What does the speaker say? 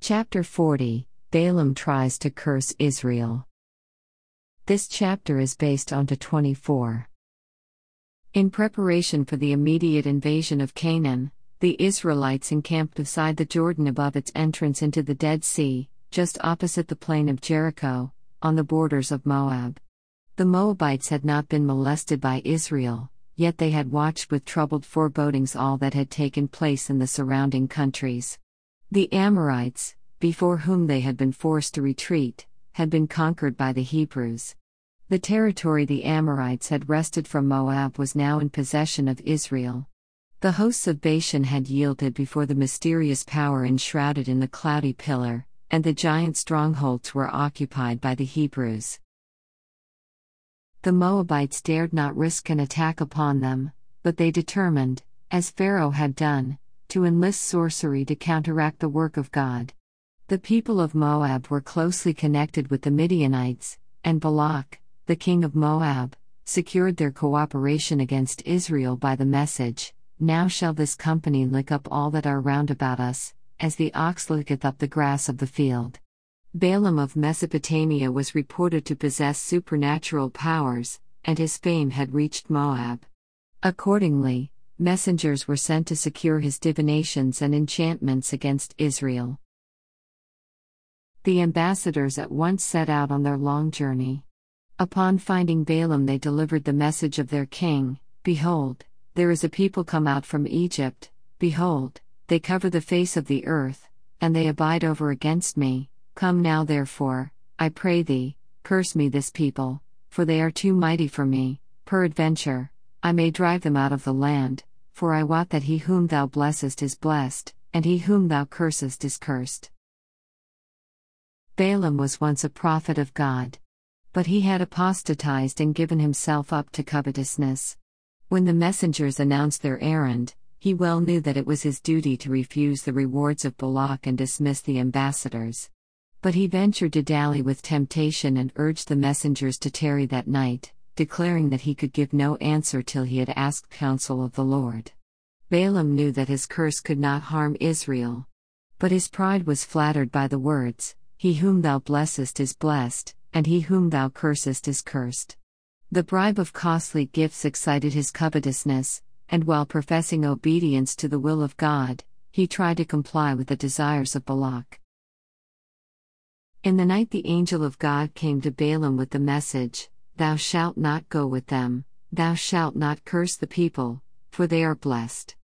Chapter 40, Balaam tries to curse Israel. This chapter is based on 24. In preparation for the immediate invasion of Canaan, the Israelites encamped beside the Jordan above its entrance into the Dead Sea, just opposite the plain of Jericho, on the borders of Moab. The Moabites had not been molested by Israel, yet they had watched with troubled forebodings all that had taken place in the surrounding countries. The Amorites, before whom they had been forced to retreat, had been conquered by the Hebrews. The territory the Amorites had wrested from Moab was now in possession of Israel. The hosts of Bashan had yielded before the mysterious power enshrouded in the cloudy pillar, and the giant strongholds were occupied by the Hebrews. The Moabites dared not risk an attack upon them, but they determined, as Pharaoh had done, to enlist sorcery to counteract the work of God. The people of Moab were closely connected with the Midianites, and Balak, the king of Moab, secured their cooperation against Israel by the message, "Now shall this company lick up all that are round about us, as the ox licketh up the grass of the field." Balaam of Mesopotamia was reported to possess supernatural powers, and his fame had reached Moab. Accordingly, messengers were sent to secure his divinations and enchantments against Israel. The ambassadors at once set out on their long journey. Upon finding Balaam, they delivered the message of their king: "Behold, there is a people come out from Egypt, behold, they cover the face of the earth, and they abide over against me. Come now therefore, I pray thee, curse me this people, for they are too mighty for me, peradventure, I may drive them out of the land, for I wot that he whom thou blessest is blessed, and he whom thou cursest is cursed." Balaam was once a prophet of God. But he had apostatized and given himself up to covetousness. When the messengers announced their errand, he well knew that it was his duty to refuse the rewards of Balak and dismiss the ambassadors. But he ventured to dally with temptation and urged the messengers to tarry that night, declaring that he could give no answer till he had asked counsel of the Lord. Balaam knew that his curse could not harm Israel. But his pride was flattered by the words, "He whom thou blessest is blessed, and he whom thou cursest is cursed." The bribe of costly gifts excited his covetousness, and while professing obedience to the will of God, he tried to comply with the desires of Balak. In the night the angel of God came to Balaam with the message, "Thou shalt not go with them, thou shalt not curse the people, for they are blessed."